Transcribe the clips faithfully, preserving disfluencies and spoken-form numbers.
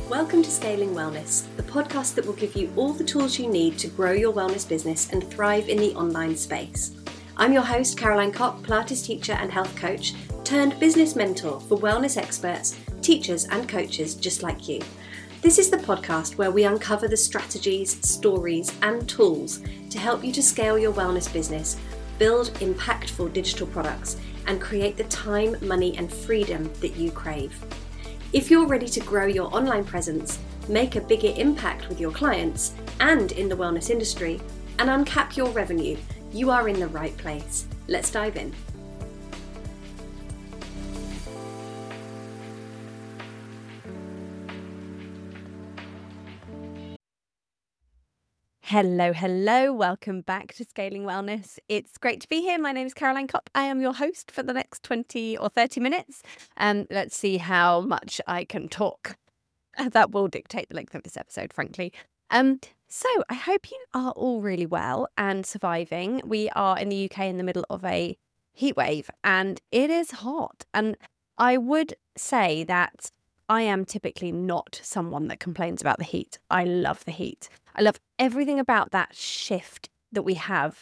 Welcome to Scaling Wellness, the podcast that will give you all the tools you need to grow your wellness business and thrive in the online space. I'm your host, Caroline Kopp, Pilates teacher and health coach, turned business mentor for wellness experts, teachers and coaches just like you. This is the podcast where we uncover the strategies, stories and tools to help you to scale your wellness business, build impactful digital products, and create the time, money and freedom that you crave. If you're ready to grow your online presence, make a bigger impact with your clients and in the wellness industry, and uncap your revenue, you are in the right place. Let's dive in. Hello, hello. Welcome back to Scaling Wellness. It's great to be here. My name is Caroline Kopp. I am your host for the next twenty or thirty minutes. Um, let's see how much I can talk. That will dictate the length of this episode, frankly. Um, so I hope you are all really well and surviving. We are in the U K in the middle of a heat wave and it is hot. And I would say that I am typically not someone that complains about the heat. I love the heat. I love everything about that shift that we have.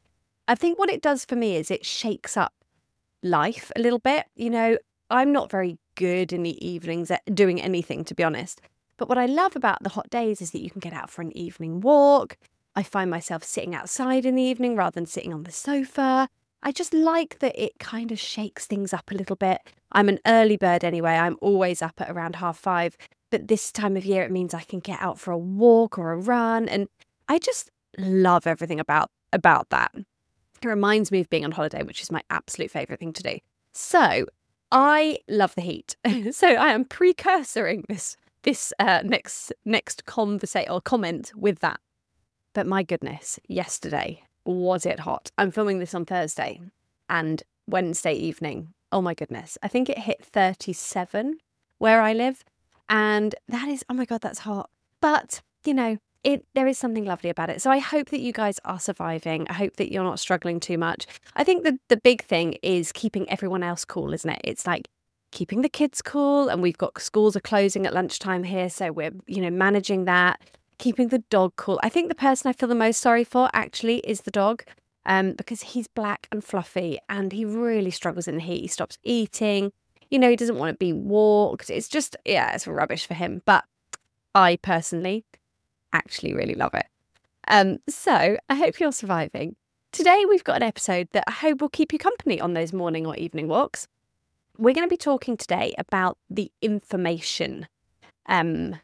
I think what it does for me is it shakes up life a little bit. You know, I'm not very good in the evenings at doing anything, to be honest. But what I love about the hot days is that you can get out for an evening walk. I find myself sitting outside in the evening rather than sitting on the sofa. I just like that it kind of shakes things up a little bit. I'm an early bird anyway. I'm always up at around half five. But this time of year, it means I can get out for a walk or a run. And I just love everything about, about that. It reminds me of being on holiday, which is my absolute favourite thing to do. So I love the heat. So I am precursoring this this uh, next next conversation or comment with that. But my goodness, yesterday, was it hot? I'm filming this on Thursday and Wednesday evening. Oh my goodness. I think it hit thirty-seven where I live. And that is, oh my God, that's hot. But, you know, it there is something lovely about it. So I hope that you guys are surviving. I hope that you're not struggling too much. I think the, the big thing is keeping everyone else cool, isn't it? It's like keeping the kids cool. And we've got schools are closing at lunchtime here. So we're, you know, managing that, keeping the dog cool. I think the person I feel the most sorry for actually is the dog. Um, because he's black and fluffy and he really struggles in the heat. He stops eating. You know, he doesn't want to be walked. It's just, yeah, it's rubbish for him. But I personally actually really love it. Um, so I hope you're surviving. Today, we've got an episode that I hope will keep you company on those morning or evening walks. We're going to be talking today about the information. Um,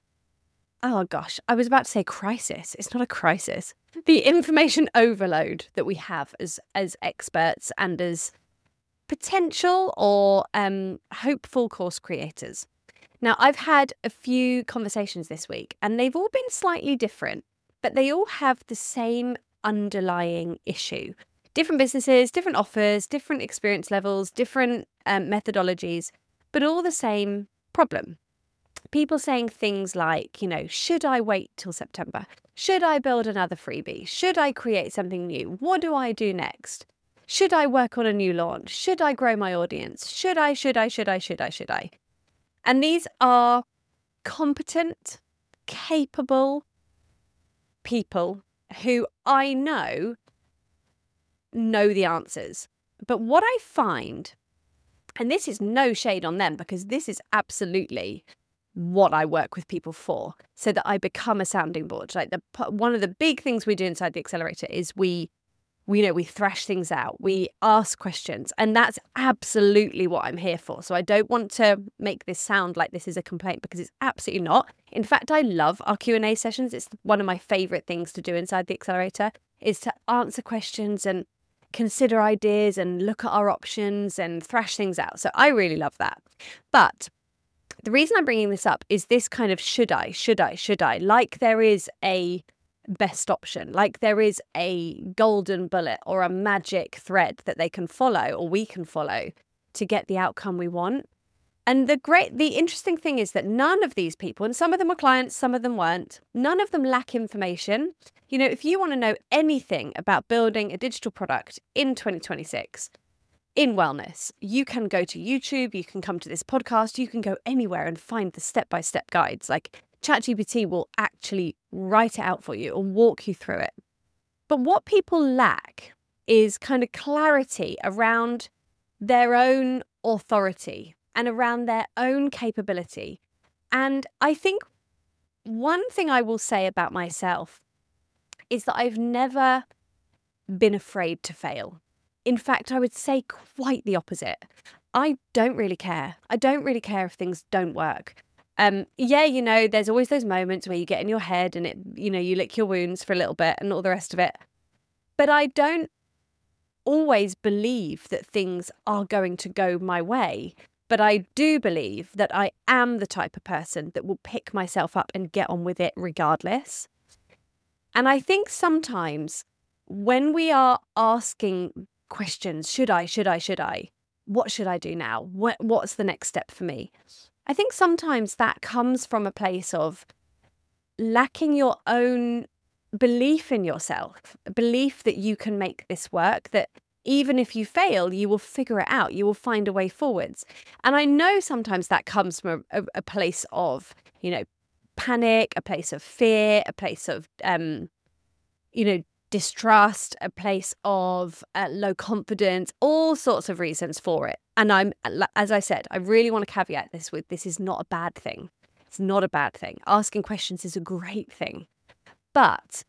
oh, gosh, I was about to say crisis. It's not a crisis. The information overload that we have as as experts and as potential or um, hopeful course creators. Now, I've had a few conversations this week and they've all been slightly different, but they all have the same underlying issue. Different businesses, different offers, different experience levels, different um, methodologies, but all the same problem. People saying things like, you know, should I wait till September? Should I build another freebie? Should I create something new? What do I do next? Should I work on a new launch? Should I grow my audience? Should I, should I, should I, should I, should I? And these are competent, capable people who I know know the answers. But what I find, and this is no shade on them because this is absolutely what I work with people for, so that I become a sounding board. Like the one of the big things we do inside the accelerator is we We know we thrash things out, we ask questions, and that's absolutely what I'm here for. So I don't want to make this sound like this is a complaint because it's absolutely not. In fact, I love our Q and A sessions. It's one of my favorite things to do inside the accelerator is to answer questions and consider ideas and look at our options and thrash things out. So I really love that. But the reason I'm bringing this up is this kind of should I, should I, should I, like there is a best option, like there is a golden bullet or a magic thread that they can follow or we can follow to get the outcome we want. And the great, the interesting thing is that none of these people, and some of them were clients, some of them weren't, none of them lack information. You know, if you want to know anything about building a digital product in twenty twenty-six, in wellness, you can go to YouTube, you can come to this podcast, you can go anywhere and find the step-by-step guides. Like, ChatGPT will actually write it out for you or walk you through it. But what people lack is kind of clarity around their own authority and around their own capability. And I think one thing I will say about myself is that I've never been afraid to fail. In fact, I would say quite the opposite. I don't really care. I don't really care if things don't work. Um, yeah, you know, there's always those moments where you get in your head and it, you know, you lick your wounds for a little bit and all the rest of it. But I don't always believe that things are going to go my way. But I do believe that I am the type of person that will pick myself up and get on with it regardless. And I think sometimes when we are asking questions, should I, should I, should I, what should I do now? What, what's the next step for me? I think sometimes that comes from a place of lacking your own belief in yourself, a belief that you can make this work, that even if you fail, you will figure it out, you will find a way forwards. And I know sometimes that comes from a, a place of, you know, panic, a place of fear, a place of, um, you know, distrust, a place of uh, low confidence, all sorts of reasons for it. And I'm, as I said, I really want to caveat this with, this is not a bad thing. It's not a bad thing. Asking questions is a great thing. But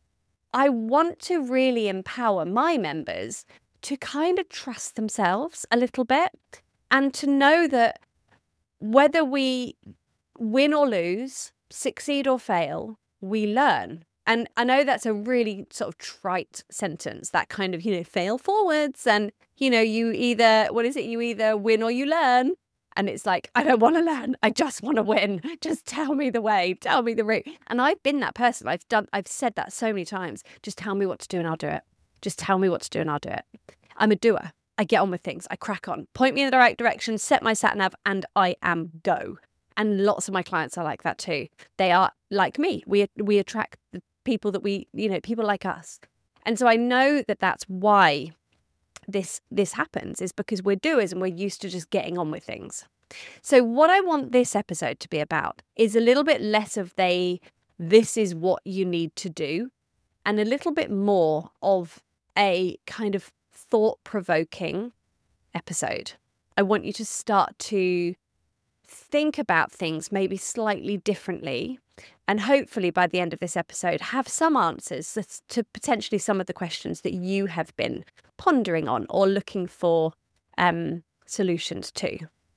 I want to really empower my members to kind of trust themselves a little bit and to know that whether we win or lose, succeed or fail, we learn. And I know that's a really sort of trite sentence, that kind of, you know, fail forwards and, you know, you either, what is it? You either win or you learn. And it's like, I don't want to learn. I just want to win. Just tell me the way. Tell me the route. And I've been that person. I've done, I've said that so many times. Just tell me what to do and I'll do it. Just tell me what to do and I'll do it. I'm a doer. I get on with things. I crack on. Point me in the right direction, set my sat nav, and I am go. And lots of my clients are like that too. They are like me. We we attract the people that we, you know, people like us. And so I know that that's why this this happens, is because we're doers and we're used to just getting on with things. So what I want this episode to be about is a little bit less of the, this is what you need to do, and a little bit more of a kind of thought-provoking episode. I want you to start to think about things maybe slightly differently, and hopefully by the end of this episode have some answers to potentially some of the questions that you have been pondering on or looking for um, solutions to.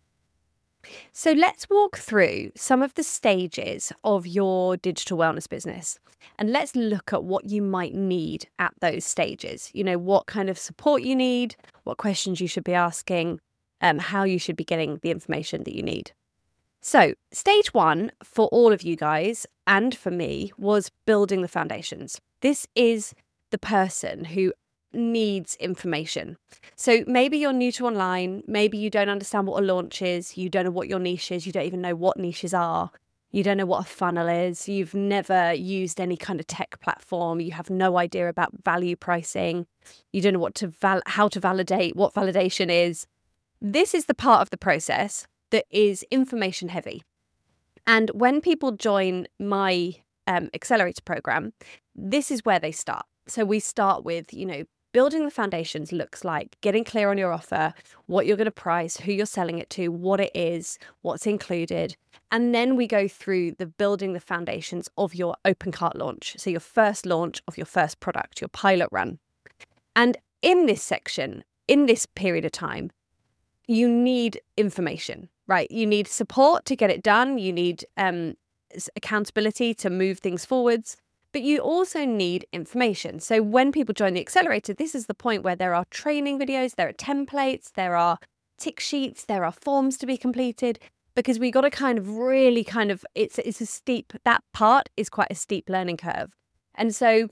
So let's walk through some of the stages of your digital wellness business, and let's look at what you might need at those stages. You know, what kind of support you need, what questions you should be asking, um, how you should be getting the information that you need. So stage one for all of you guys and for me was building the foundations. This is the person who needs information. So maybe you're new to online, maybe you don't understand what a launch is, you don't know what your niche is, you don't even know what niches are, you don't know what a funnel is, you've never used any kind of tech platform, you have no idea about value pricing, you don't know what to val- how to validate, what validation is. This is the part of the process that is information heavy. And when people join my um, accelerator program, this is where they start. So we start with, you know, building the foundations looks like getting clear on your offer, what you're going to price, who you're selling it to, what it is, what's included. And then we go through the building the foundations of your open cart launch. So your first launch of your first product, your pilot run. And in this section, in this period of time, you need information, right? You need support to get it done. You need um, accountability to move things forwards. But you also need information. So when people join the accelerator, this is the point where there are training videos, there are templates, there are tick sheets, there are forms to be completed, because we got to kind of really kind of, it's it's a steep, that part is quite a steep learning curve. And so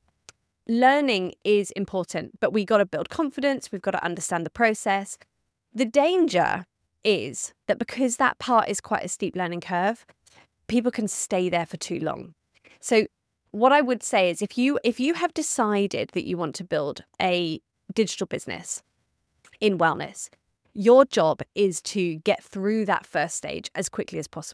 learning is important, but we got to build confidence, we've got to understand the process. The danger is that because that part is quite a steep learning curve, people can stay there for too long. So what I would say is if you if you have decided that you want to build a digital business in wellness, your job is to get through that first stage as quickly as possible.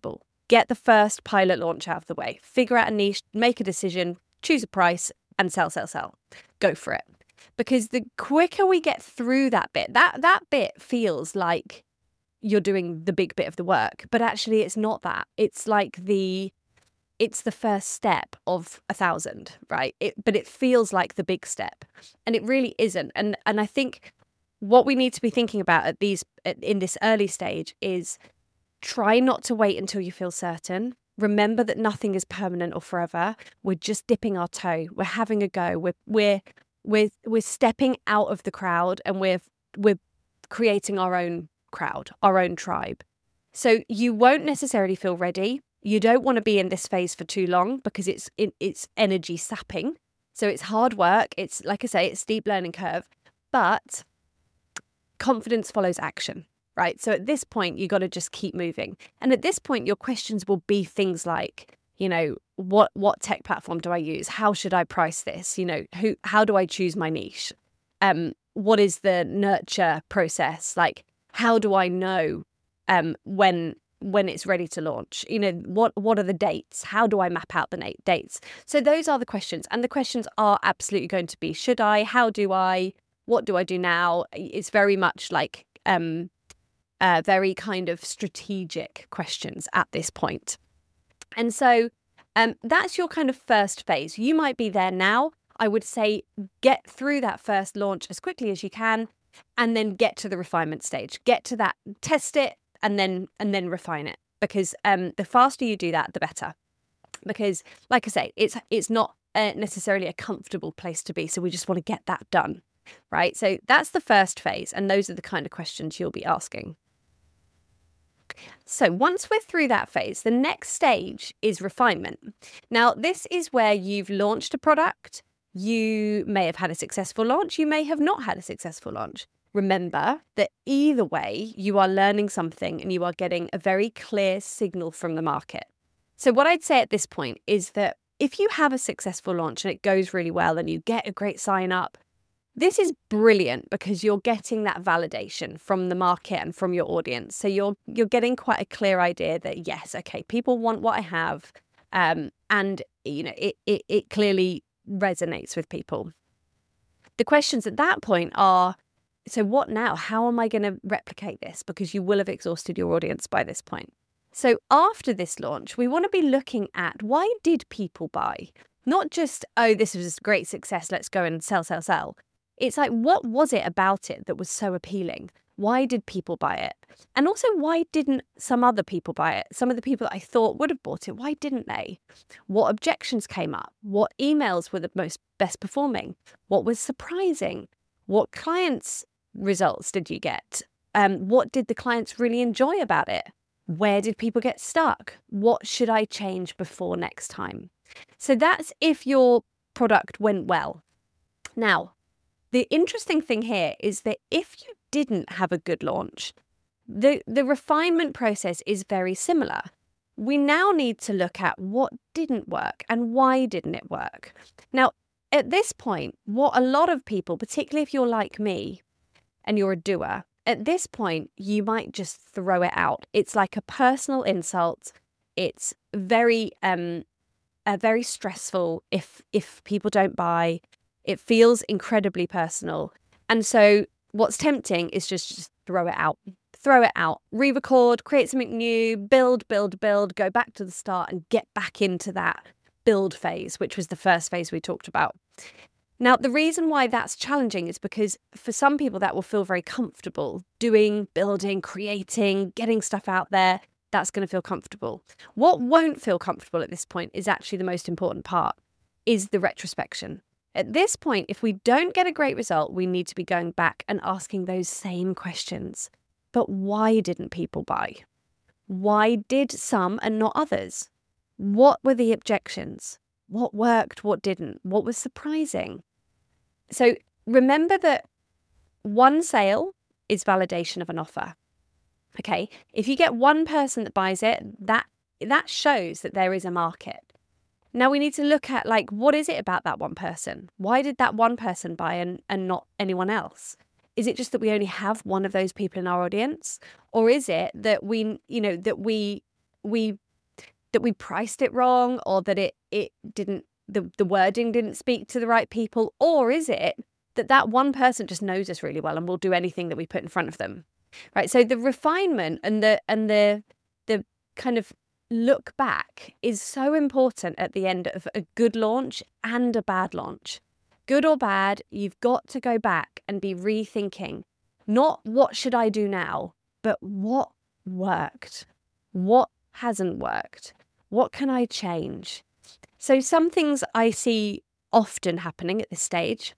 get the first pilot launch out of the way, figure out a niche, make a decision, choose a price, and sell, sell, sell. Go for it. Because the quicker we get through that bit, that that bit feels like you're doing the big bit of the work, but actually it's not that. It's like the it's the first step of a thousand, right? It, but it feels like the big step, and it really isn't. And and I think what we need to be thinking about at these in this early stage is try not to wait until you feel certain. Remember that nothing is permanent or forever. We're just dipping our toe. We're having a go. We're we're we're we're stepping out of the crowd, and we're we're creating our own crowd, our own tribe. So you won't necessarily feel ready. You don't want to be in this phase for too long because it's it, it's energy sapping. So it's hard work. It's, like I say, it's steep learning curve, but confidence follows action, right? So at this point, you got to just keep moving. And at this point, your questions will be things like, you know, what what tech platform do I use? How should I price this? You know, who how do I choose my niche? Um, what is the nurture process? Like, how do I know um when when it's ready to launch? You know, what what are the dates? How do I map out the na- dates? So those are the questions. And the questions are absolutely going to be, should I? How do I? What do I do now? It's very much like um, uh, very kind of strategic questions at this point. And so um, that's your kind of first phase. You might be there now. I would say get through that first launch as quickly as you can, and then get to the refinement stage. Get to that, test it, and then and then refine it. Because um, the faster you do that, the better. Because, like I say, it's it's not uh, necessarily a comfortable place to be. So we just want to get that done, right? So that's the first phase, and those are the kind of questions you'll be asking. So once we're through that phase, the next stage is refinement. Now, this is where you've launched a product. You may have had a successful launch. You may have not had a successful launch. Remember that either way, you are learning something and you are getting a very clear signal from the market. So what I'd say at this point is that if you have a successful launch and it goes really well and you get a great sign up, this is brilliant because you're getting that validation from the market and from your audience. So you're you're getting quite a clear idea that, yes, okay, people want what I have, um, and you know it, it it clearly resonates with people. The questions at that point are, so what now? How am I going to replicate this? Because you will have exhausted your audience by this point. So after this launch, we want to be looking at, why did people buy? Not just, oh, this was a great success, let's go and sell, sell, sell. It's like, what was it about it that was so appealing? Why did people buy it? And also, why didn't some other people buy it? Some of the people that I thought would have bought it, why didn't they? What objections came up? What emails were the most best performing? What was surprising? What clients' results did you get? Um, what did the clients really enjoy about it? Where did people get stuck? What should I change before next time? So that's if your product went well. Now, the interesting thing here is that if you didn't have a good launch, the, the refinement process is very similar. We now need to look at what didn't work and why didn't it work. Now, at this point, what a lot of people, particularly if you're like me and you're a doer, at this point, you might just throw it out. It's like a personal insult. It's very, um, uh, very stressful if if people don't buy. It feels incredibly personal. And so what's tempting is just, just throw it out. Throw it out. Re-record, create something new, build, build, build, go back to the start and get back into that build phase, which was the first phase we talked about. Now, the reason why that's challenging is because for some people that will feel very comfortable doing, building, creating, getting stuff out there. That's going to feel comfortable. What won't feel comfortable at this point is actually the most important part, is the retrospection. At this point, if we don't get a great result, we need to be going back and asking those same questions. But why didn't people buy? Why did some and not others? What were the objections? What worked? What didn't? What was surprising? So remember that one sale is validation of an offer. Okay, if you get one person that buys it, that that shows that there is a market. Now we need to look at, like, what is it about that one person? Why did that one person buy and, and not anyone else? Is it just that we only have one of those people in our audience? Or is it that we, you know, that we we that we priced it wrong, or that it it didn't the, the wording didn't speak to the right people? Or is it that that one person just knows us really well and will do anything that we put in front of them? Right. So the refinement and the and the the kind of look back is so important at the end of a good launch and a bad launch. Good or bad, you've got to go back and be rethinking, not what should I do now, but what worked? What hasn't worked? What can I change? So some things I see often happening at this stage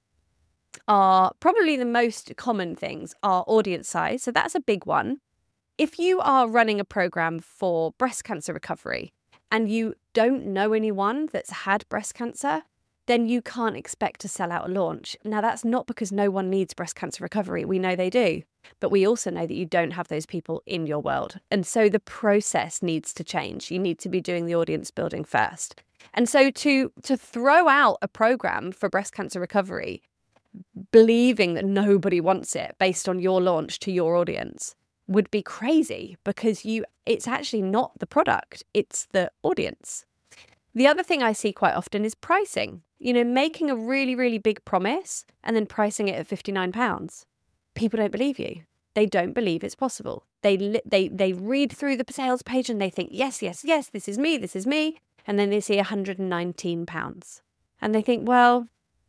are probably the most common things are audience size. So that's a big one. If you are running a program for breast cancer recovery and you don't know anyone that's had breast cancer, then you can't expect to sell out a launch. Now, that's not because no one needs breast cancer recovery. We know they do. But we also know that you don't have those people in your world. And so the process needs to change. You need to be doing the audience building first. And so to, to throw out a program for breast cancer recovery, believing that nobody wants it based on your launch to your audience, would be crazy, because you it's actually not the product, it's the audience. The other thing I see quite often is pricing. You know, making a really, really big promise and then pricing it at fifty-nine pounds. People don't believe you. They don't believe it's possible. They li- they they read through the sales page and they think, yes, yes, yes, this is me, this is me. And then they see one hundred nineteen pounds. And they think, well,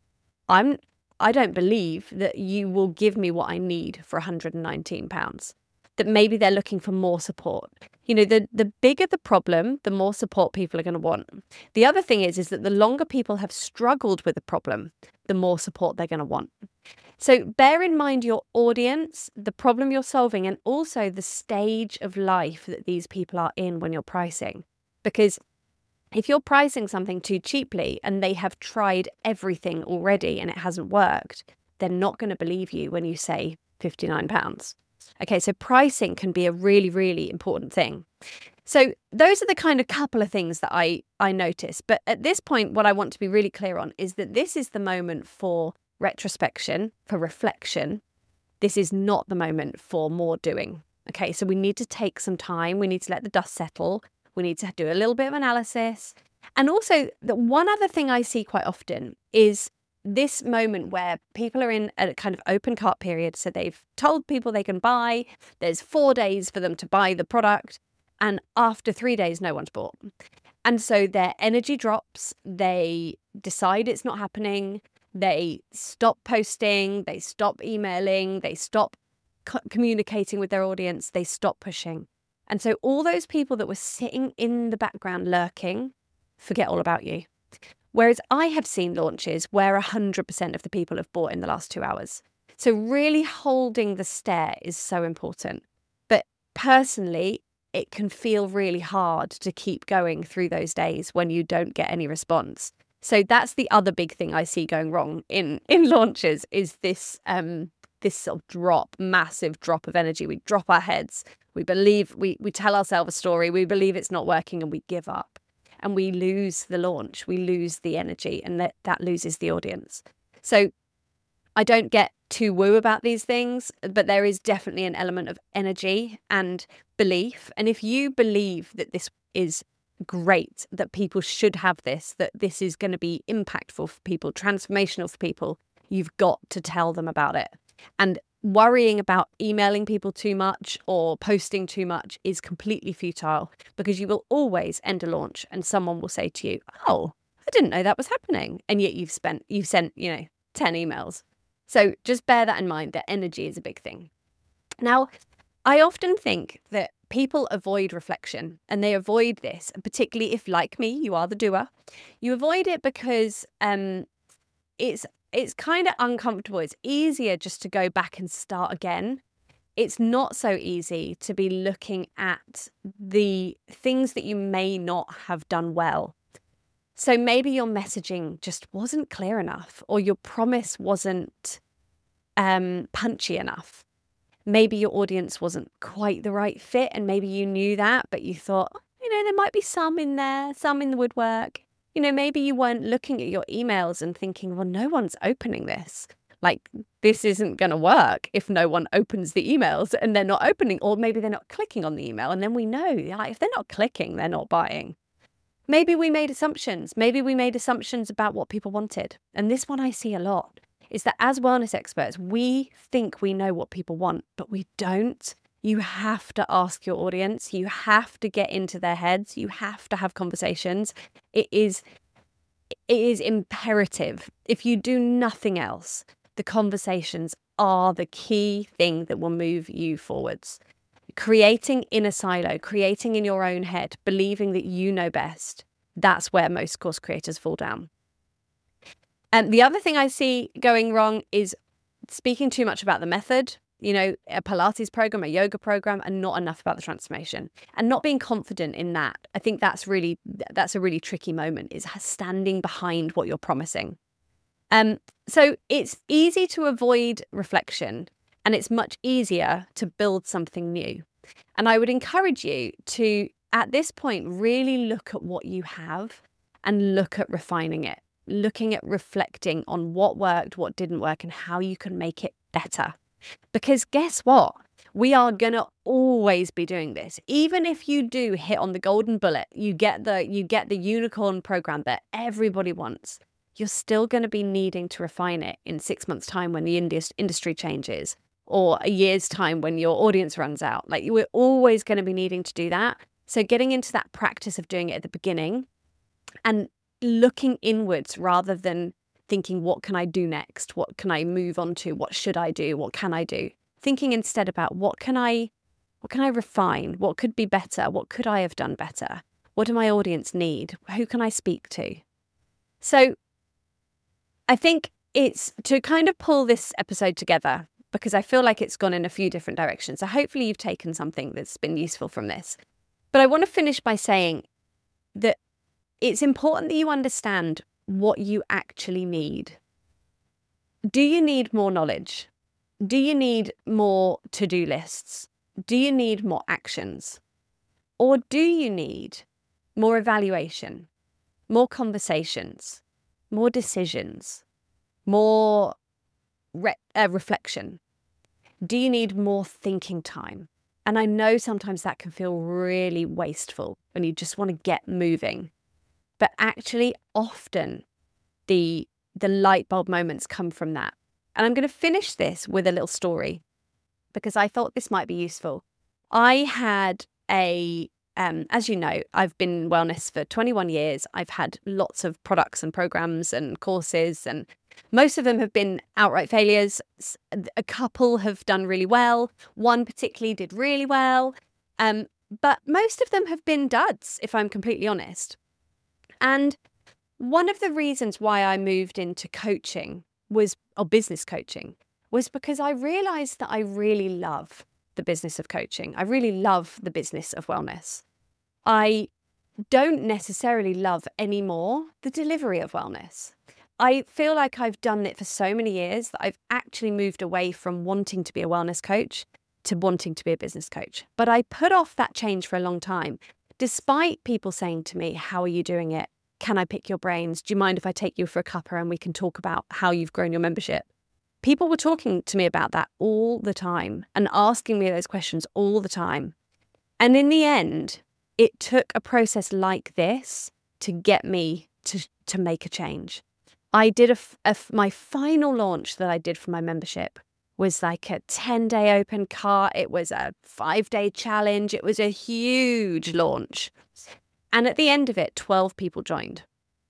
I'm I don't believe that you will give me what I need for one hundred nineteen pounds. That maybe they're looking for more support. You know, the, the bigger the problem, the more support people are going to want. The other thing is, is that the longer people have struggled with the problem, the more support they're going to want. So bear in mind your audience, the problem you're solving, and also the stage of life that these people are in when you're pricing. Because if you're pricing something too cheaply and they have tried everything already and it hasn't worked, they're not going to believe you when you say fifty-nine pounds. Okay, so pricing can be a really, really important thing. So those are the kind of couple of things that I, I notice. But at this point, what I want to be really clear on is that this is the moment for retrospection, for reflection. This is not the moment for more doing. Okay, so we need to take some time. We need to let the dust settle. We need to do a little bit of analysis. And also, the one other thing I see quite often is this moment where people are in a kind of open cart period. So they've told people they can buy. There's four days for them to buy the product. And after three days, no one's bought. And so their energy drops. They decide it's not happening. They stop posting. They stop emailing. They stop co- communicating with their audience. They stop pushing. And so all those people that were sitting in the background lurking forget all about you. Whereas I have seen launches where one hundred percent of the people have bought in the last two hours. So really holding the stare is so important. But personally, it can feel really hard to keep going through those days when you don't get any response. So that's the other big thing I see going wrong in, in launches is this um, this sort of drop, massive drop of energy. We drop our heads. We believe, we, we tell ourselves a story. We believe it's not working and we give up. And we lose the launch, we lose the energy, and that, that loses the audience. So I don't get too woo about these things, but there is definitely an element of energy and belief. And if you believe that this is great, that people should have this, that this is going to be impactful for people, transformational for people, you've got to tell them about it. And worrying about emailing people too much or posting too much is completely futile, because you will always end a launch and someone will say to you, oh, I didn't know that was happening. And yet you've spent, you've sent, you know, ten emails. So just bear that in mind, that energy is a big thing. Now, I often think that people avoid reflection, and they avoid this, particularly if, like me, you are the doer. You avoid it because um, it's It's kind of uncomfortable. It's easier just to go back and start again. It's not so easy to be looking at the things that you may not have done well. So maybe your messaging just wasn't clear enough, or your promise wasn't um, punchy enough. Maybe your audience wasn't quite the right fit, and maybe you knew that, but you thought, you know, there might be some in there, some in the woodwork. You know, maybe you weren't looking at your emails and thinking, well, no one's opening this. Like, this isn't going to work if no one opens the emails and they're not opening, or maybe they're not clicking on the email. And then we know, like, if they're not clicking, they're not buying. Maybe we made assumptions. Maybe we made assumptions about what people wanted. And this one I see a lot is that as wellness experts, we think we know what people want, but we don't. You have to ask your audience. You have to get into their heads. You have to have conversations. It is, it is imperative. If you do nothing else, the conversations are the key thing that will move you forwards. Creating in a silo, creating in your own head, believing that you know best, that's where most course creators fall down. And the other thing I see going wrong is speaking too much about the method, you know, a Pilates program, a yoga program, and not enough about the transformation, and not being confident in that. I think that's really, that's a really tricky moment, is standing behind what you're promising. Um, so it's easy to avoid reflection, and it's much easier to build something new. And I would encourage you to, at this point, really look at what you have and look at refining it, looking at reflecting on what worked, what didn't work, and how you can make it better. Because guess what? We are going to always be doing this. Even if you do hit on the golden bullet, you get the, you get the unicorn program that everybody wants, you're still going to be needing to refine it in six months' time when the industry changes, or a year's time when your audience runs out. Like, we're always going to be needing to do that. So getting into that practice of doing it at the beginning and looking inwards rather than thinking, what can I do next? What can I move on to? What should I do? What can I do? Thinking instead about what can I, what can I refine? What could be better? What could I have done better? What do my audience need? Who can I speak to? So I think it's to kind of pull this episode together, because I feel like it's gone in a few different directions. So hopefully you've taken something that's been useful from this. But I want to finish by saying that it's important that you understand what you actually need. Do you need more knowledge? Do you need more to-do lists? Do you need more actions? Or do you need more evaluation, more conversations, more decisions, more re- uh, reflection? Do you need more thinking time? And I know sometimes that can feel really wasteful and you just want to get moving. But actually, often the the light bulb moments come from that. And I'm going to finish this with a little story because I thought this might be useful. I had a, um, as you know, I've been in wellness for twenty-one years. I've had lots of products and programs and courses, and most of them have been outright failures. A couple have done really well. One particularly did really well. Um, but most of them have been duds, if I'm completely honest. And one of the reasons why I moved into coaching was, or business coaching, was because I realized that I really love the business of coaching. I really love the business of wellness. I don't necessarily love anymore the delivery of wellness. I feel like I've done it for so many years that I've actually moved away from wanting to be a wellness coach to wanting to be a business coach. But I put off that change for a long time, despite people saying to me, how are you doing it? Can I pick your brains? Do you mind if I take you for a cuppa and we can talk about how you've grown your membership? People were talking to me about that all the time and asking me those questions all the time. And in the end, it took a process like this to get me to, to make a change. I did a, a, my final launch that I did for my membership was like a ten-day open cart. It was a five-day challenge. It was a huge launch. And at the end of it, twelve people joined.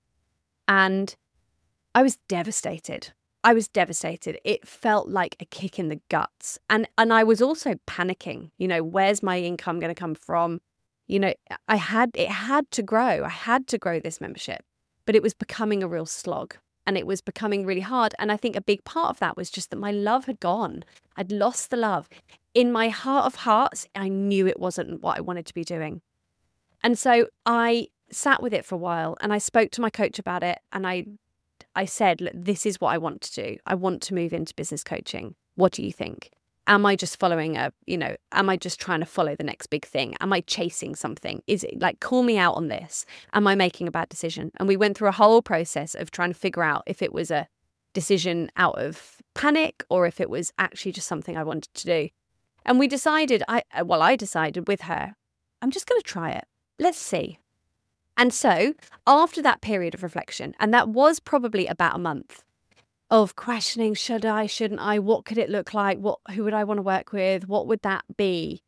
And I was devastated. I was devastated. It felt like a kick in the guts. And and I was also panicking. You know, where's my income going to come from? You know, I had, it had to grow. I had to grow this membership. But it was becoming a real slog. And it was becoming really hard. And I think a big part of that was just that my love had gone. I'd lost the love. In my heart of hearts, I knew it wasn't what I wanted to be doing. And so I sat with it for a while and I spoke to my coach about it. And I I said, look, this is what I want to do. I want to move into business coaching. What do you think? Am I just following a, you know, am I just trying to follow the next big thing? Am I chasing something? Is it like, call me out on this? Am I making a bad decision? And we went through a whole process of trying to figure out if it was a decision out of panic or if it was actually just something I wanted to do. And we decided, I well, I decided with her, I'm just going to try it. Let's see. And so after that period of reflection, and that was probably about a month of questioning, should I, shouldn't I, what could it look like, what, who would I want to work with, what would that be?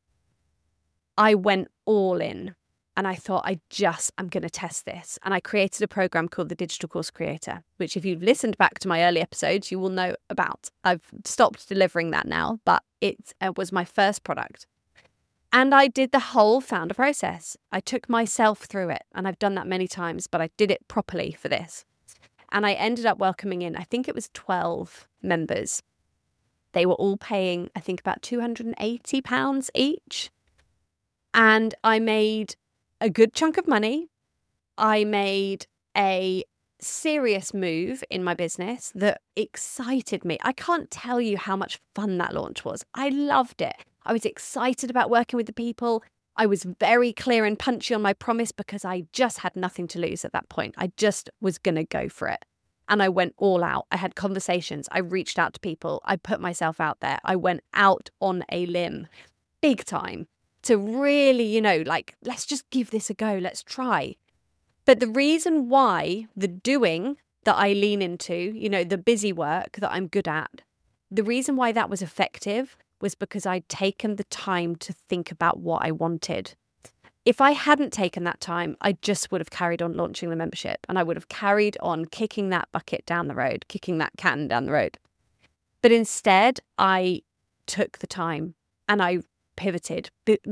I went all in and I thought, I just, I'm going to test this. And I created a program called the Digital Course Creator, which if you've listened back to my early episodes, you will know about. I've stopped delivering that now, but it uh, was my first product. And I did the whole founder process. I took myself through it, and I've done that many times, but I did it properly for this. And I ended up welcoming in, I think it was twelve members. They were all paying, I think, about two hundred eighty pounds each. And I made a good chunk of money. I made a serious move in my business that excited me. I can't tell you how much fun that launch was. I loved it. I was excited about working with the people. I was very clear and punchy on my promise because I just had nothing to lose at that point. I just was going to go for it. And I went all out. I had conversations. I reached out to people. I put myself out there. I went out on a limb, big time, to really, you know, like, let's just give this a go. Let's try. But the reason why the doing that I lean into, you know, the busy work that I'm good at, the reason why that was effective was because I'd taken the time to think about what I wanted. If I hadn't taken that time, I just would have carried on launching the membership, and I would have carried on kicking that bucket down the road, kicking that can down the road. But instead, I took the time and I pivoted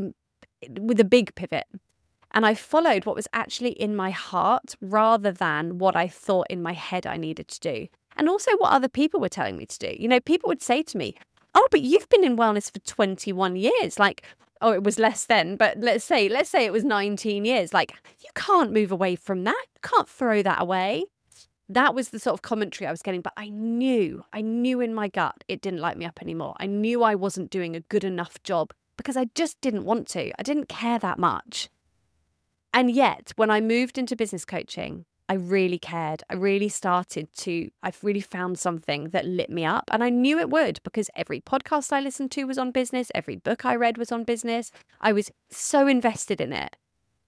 with a big pivot. And I followed what was actually in my heart rather than what I thought in my head I needed to do. And also what other people were telling me to do. You know, people would say to me, oh, but you've been in wellness for twenty-one years. Like, oh, it was less then, but let's say, let's say it was nineteen years. Like, you can't move away from that. You can't throw that away. That was the sort of commentary I was getting. But I knew, I knew in my gut it didn't light me up anymore. I knew I wasn't doing a good enough job because I just didn't want to. I didn't care that much. And yet, when I moved into business coaching, I really cared. I really started to, I've really found something that lit me up. And I knew it would because every podcast I listened to was on business. Every book I read was on business. I was so invested in it.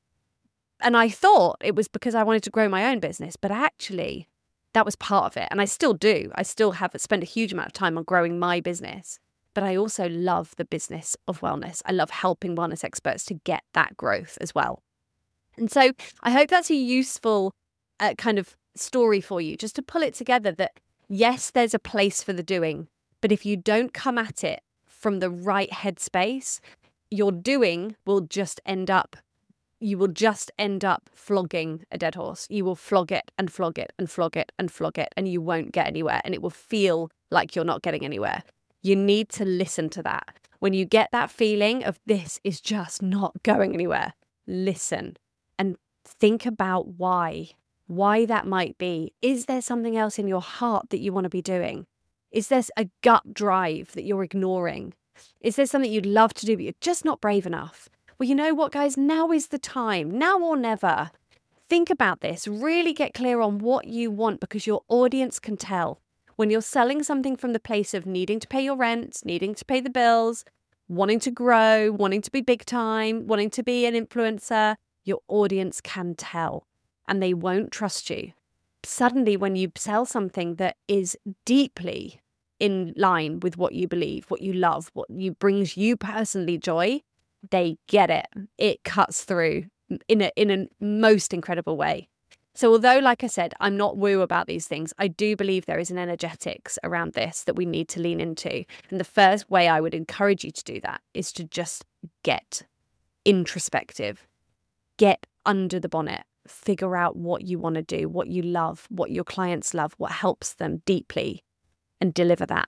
And I thought it was because I wanted to grow my own business. But actually, that was part of it. And I still do. I still have spent a huge amount of time on growing my business. But I also love the business of wellness. I love helping wellness experts to get that growth as well. And so I hope that's a useful uh, kind of story for you, just to pull it together that, yes, there's a place for the doing, but if you don't come at it from the right headspace, your doing will just end up, you will just end up flogging a dead horse. You will flog it and flog it and flog it and flog it, and you won't get anywhere, and it will feel like you're not getting anywhere. You need to listen to that. When you get that feeling of this is just not going anywhere, listen. And think about why, why that might be. Is there something else in your heart that you want to be doing? Is there a gut drive that you're ignoring? Is there something you'd love to do, but you're just not brave enough? Well, you know what, guys? Now is the time, now or never. Think about this. Really get clear on what you want because your audience can tell. When you're selling something from the place of needing to pay your rent, needing to pay the bills, wanting to grow, wanting to be big time, wanting to be an influencer, your audience can tell, and they won't trust you. Suddenly, when you sell something that is deeply in line with what you believe, what you love, what you brings you personally joy, they get it. It cuts through in a in a most incredible way. So although, like I said, I'm not woo about these things, I do believe there is an energetics around this that we need to lean into. And the first way I would encourage you to do that is to just get introspective. Get under the bonnet, figure out what you want to do, what you love, what your clients love, what helps them deeply, and deliver that.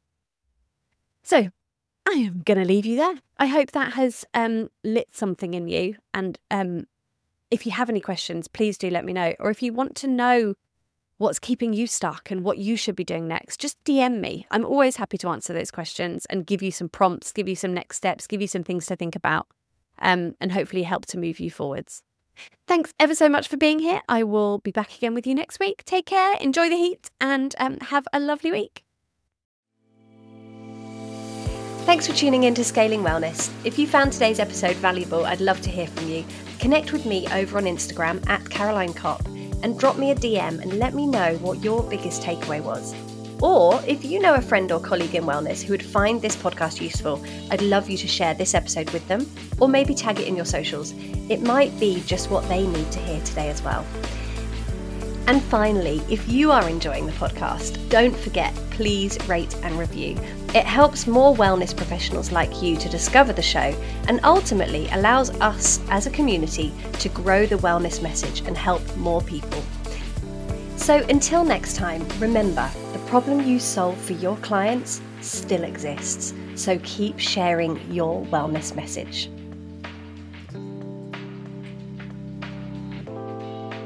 So I am going to leave you there. I hope that has um, lit something in you. And um, if you have any questions, please do let me know. Or if you want to know what's keeping you stuck and what you should be doing next, just D M me. I'm always happy to answer those questions and give you some prompts, give you some next steps, give you some things to think about. Um, and hopefully help to move you forwards. Thanks ever so much for being here. I will be back again with you next week. Take care, enjoy the heat, and um, have a lovely week. Thanks for tuning in to Scaling Wellness. If you found today's episode valuable, I'd love to hear from you. Connect with me over on Instagram at Caroline Kopp and drop me a D M and let me know what your biggest takeaway was. Or if you know a friend or colleague in wellness who would find this podcast useful, I'd love you to share this episode with them, or maybe tag it in your socials. It might be just what they need to hear today as well. And finally, if you are enjoying the podcast, don't forget, please rate and review. It helps more wellness professionals like you to discover the show and ultimately allows us as a community to grow the wellness message and help more people. So until next time, remember, the problem you solve for your clients still exists. So keep sharing your wellness message.